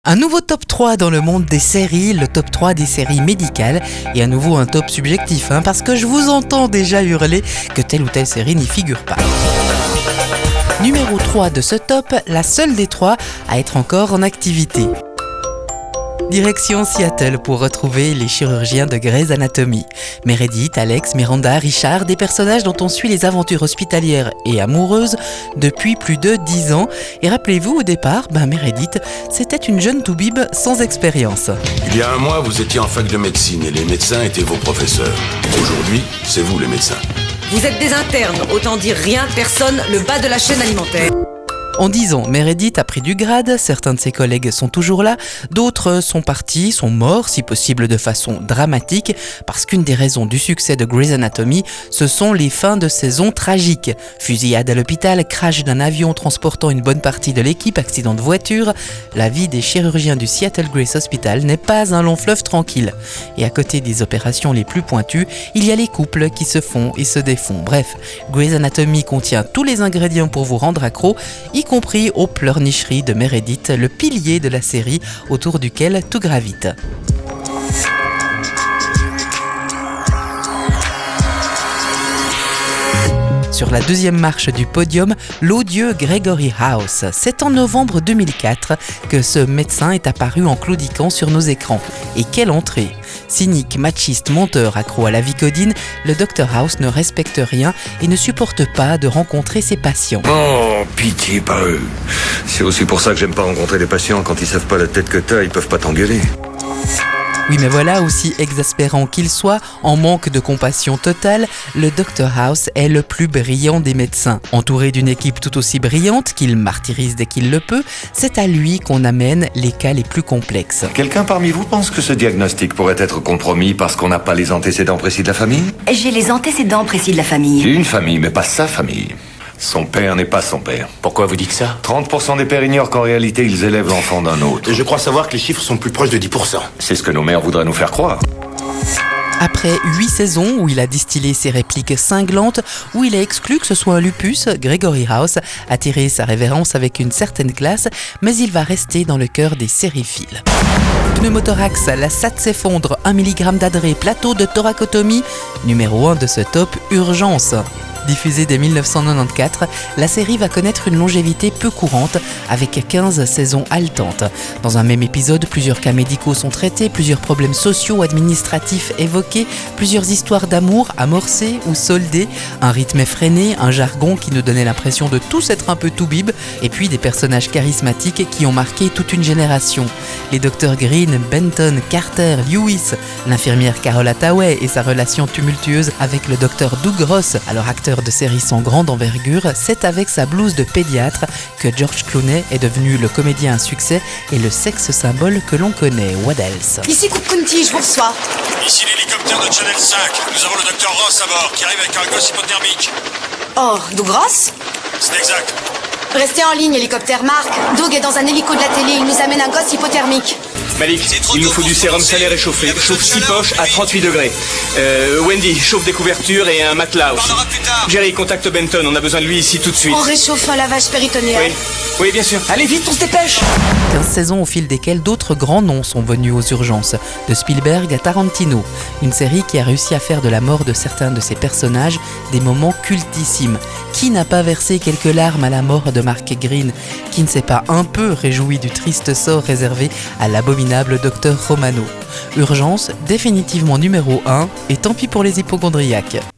Un nouveau top 3 dans le monde des séries, le top 3 des séries médicales, et à nouveau un top subjectif, parce que je vous entends déjà hurler que telle ou telle série n'y figure pas. Numéro 3 de ce top, la seule des trois à être encore en activité. Direction Seattle pour retrouver les chirurgiens de Grey's Anatomy. Meredith, Alex, Miranda, Richard, des personnages dont on suit les aventures hospitalières et amoureuses depuis plus de 10 ans. Et rappelez-vous, au départ, Meredith, c'était une jeune toubib sans expérience. Il y a un mois, vous étiez en fac de médecine et les médecins étaient vos professeurs. Aujourd'hui, c'est vous les médecins. Vous êtes des internes, autant dire rien, personne, le bas de la chaîne alimentaire. En 10 ans, Meredith a pris du grade, certains de ses collègues sont toujours là, d'autres sont partis, sont morts, si possible de façon dramatique, parce qu'une des raisons du succès de Grey's Anatomy, ce sont les fins de saison tragiques. Fusillade à l'hôpital, crash d'un avion transportant une bonne partie de l'équipe, accident de voiture. La vie des chirurgiens du Seattle Grace Hospital n'est pas un long fleuve tranquille. Et à côté des opérations les plus pointues, il y a les couples qui se font et se défont. Bref, Grey's Anatomy contient tous les ingrédients pour vous rendre accro, y compris aux pleurnicheries de Meredith, le pilier de la série autour duquel tout gravite. Sur la deuxième marche du podium, l'odieux Gregory House. C'est en novembre 2004 que ce médecin est apparu en claudiquant sur nos écrans. Et quelle entrée! Cynique, machiste, menteur, accro à la Vicodine, le Dr House ne respecte rien et ne supporte pas de rencontrer ses patients. Oh, pitié pas eux. C'est aussi pour ça que j'aime pas rencontrer les patients. Quand ils savent pas la tête que t'as, ils peuvent pas t'engueuler. Oui, mais voilà, aussi exaspérant qu'il soit, en manque de compassion totale, le Dr House est le plus brillant des médecins. Entouré d'une équipe tout aussi brillante, qu'il martyrise dès qu'il le peut, c'est à lui qu'on amène les cas les plus complexes. Quelqu'un parmi vous pense que ce diagnostic pourrait être compromis parce qu'on n'a pas les antécédents précis de la famille? J'ai les antécédents précis de la famille. Une famille, mais pas sa famille. Son père n'est pas son père. Pourquoi vous dites ça? 30% des pères ignorent qu'en réalité, ils élèvent l'enfant d'un autre. Je crois savoir que les chiffres sont plus proches de 10%. C'est ce que nos mères voudraient nous faire croire. Après 8 saisons où il a distillé ses répliques cinglantes, où il a exclu que ce soit un lupus, Gregory House a tiré sa révérence avec une certaine classe, mais il va rester dans le cœur des sériphiles. Pneumothorax, la SAT s'effondre, 1 mg d'adré, plateau de thoracotomie, numéro 1 de ce top, urgence. Diffusée dès 1994, la série va connaître une longévité peu courante avec 15 saisons haletantes. Dans un même épisode, plusieurs cas médicaux sont traités, plusieurs problèmes sociaux, administratifs évoqués, plusieurs histoires d'amour amorcées ou soldées, un rythme effréné, un jargon qui nous donnait l'impression de tous être un peu toubib, et puis des personnages charismatiques qui ont marqué toute une génération. Les docteurs Green, Benton, Carter, Lewis, l'infirmière Carol Hathaway et sa relation tumultueuse avec le docteur Doug Ross, alors acteur de séries sans grande envergure, c'est avec sa blouse de pédiatre que George Clooney est devenu le comédien à succès et le sexe symbole que l'on connaît. What else? Ici Coupe County, je vous reçois. Ici l'hélicoptère de Channel 5. Nous avons le docteur Ross à bord qui arrive avec un gosse hypothermique. Oh, Doug Ross? C'est exact. Restez en ligne, hélicoptère Marc. Doug est dans un hélico de la télé, il nous amène un gosse hypothermique. Malik, il nous faut du sérum salaire réchauffé. Chauffe 6 poches à 38 degrés. Wendy, chauffe des couvertures et un matelas aussi. Jerry, contacte Benton, on a besoin de lui ici tout de suite. On réchauffe un lavage péritonéal. Oui, bien sûr. Allez vite, on se dépêche. 15 saisons au fil desquelles d'autres grands noms sont venus aux urgences, de Spielberg à Tarantino. Une série qui a réussi à faire de la mort de certains de ses personnages des moments cultissimes. Qui n'a pas versé quelques larmes à la mort de Mark Green? Qui ne s'est pas un peu réjoui du triste sort réservé à l'abominable docteur Romano? Urgence, définitivement numéro 1, et tant pis pour les hypocondriaques.